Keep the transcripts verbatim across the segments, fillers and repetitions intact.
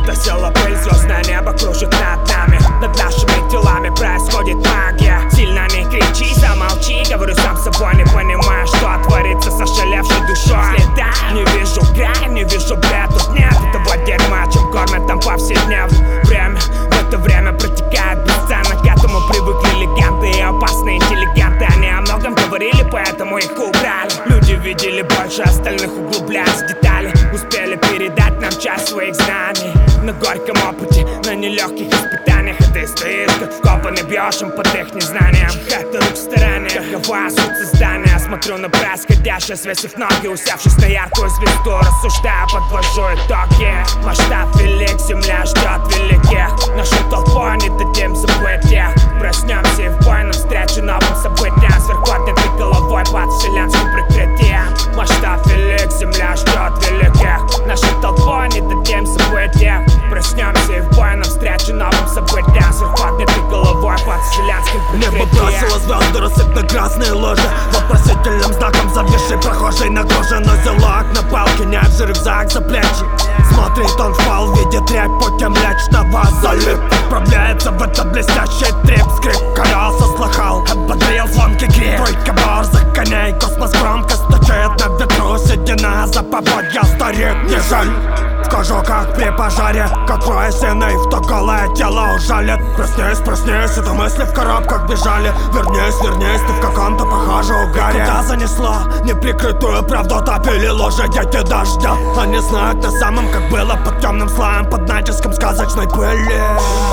Скосила пыль, звездное небо кружит над нами. Над нашими телами происходит магия. Сильно не кричи, замолчи. Говорю сам с собой, не понимая, что творится с ошалевшей душой. Следа не вижу края, не вижу бред. Тут нет этого дерьма, чем кормят там повседневно. Время, в это время протекает бесценно. К этому привыкли легенды и опасные интеллигенты. Они о многом говорили, поэтому их убрали. Люди видели больше остальных, углубляясь в детали. Успели передать нам часть своих знаний. На горьком опыте, на нелегких испытаниях. И ты стоишь, как вкопанный, бьешь им под их незнанием. Это рук в стороне, какова суть создания. Смотрю на происходящее, свесив ноги, усевшись на яркую звезду. Рассуждаю, подвожу итоги. Масштаб велик, земля ждет великих. Нашу толпу не дадим забыть их. Проснемся и в бой навстречу новым событиям. Сверху ты головой под вселенским прикрытием. Масштаб велик, земля ждет великих. Нашу толпу не дадим забыть их. Проснемся и в бой навстречу новым событиям. Сверху ты головой под вселенским прикрытием. Небо бросило звезды, рассыпно красные ложи. Вопросительным знаком зависший прохожий нагружен. Узелок на палке, нет рюкзак за плечи. Смотрит он в пол, видит рябь пути Млечного Залив. Отправляется в этот блестящий трип. Скрип колеса слыхал, ободрил звонкий крик. Тройка борзых коней, космос громко стучит на ветру. Седина за поводья старик, не жаль. Скажу, как при пожаре, как трое сыновей, в то голое тело ужалит. Проснись, проснись, это мысли в коробках бежали. Вернись, вернись, ты в каком-то похожем угаре. Куда занесла неприкрытую правду, топили ложи дети дождя. Они знают на самом, как было под темным слоем, под натиском сказочной пыли.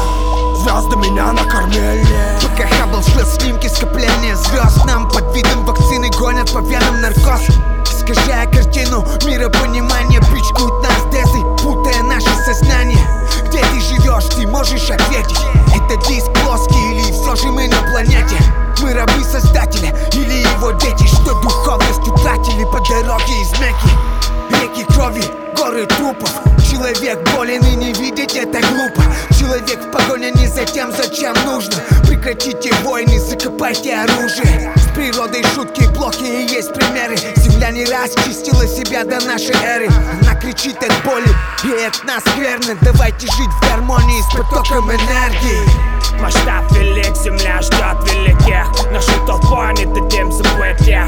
Звезды меня накормили. Пока Хаббл шлет снимки скопления звезд, нам под видом вакцины гонят по венам наркоз. Искажая картину миропонимания, пичкают нас дезы, путая наше сознание. Где ты живешь, ты можешь ответить? Это диск плоский или все же мы на планете? Мы рабы создателя или его дети, что духовность утратили по дороге из Мекки? Реки крови, горы трупов. Человек болен и не видеть это глупо. Человек в погоне не за тем, зачем нужно. Прекратите войны, закопайте оружие. С природой шутки и плохи и есть примеры. Земля не раз чистила себя до нашей эры. Она кричит от боли, и это нас скверно. Давайте жить в гармонии с потоком энергии. Масштаб велик, земля ждет великих. Нашу толпу не дадим забыть их.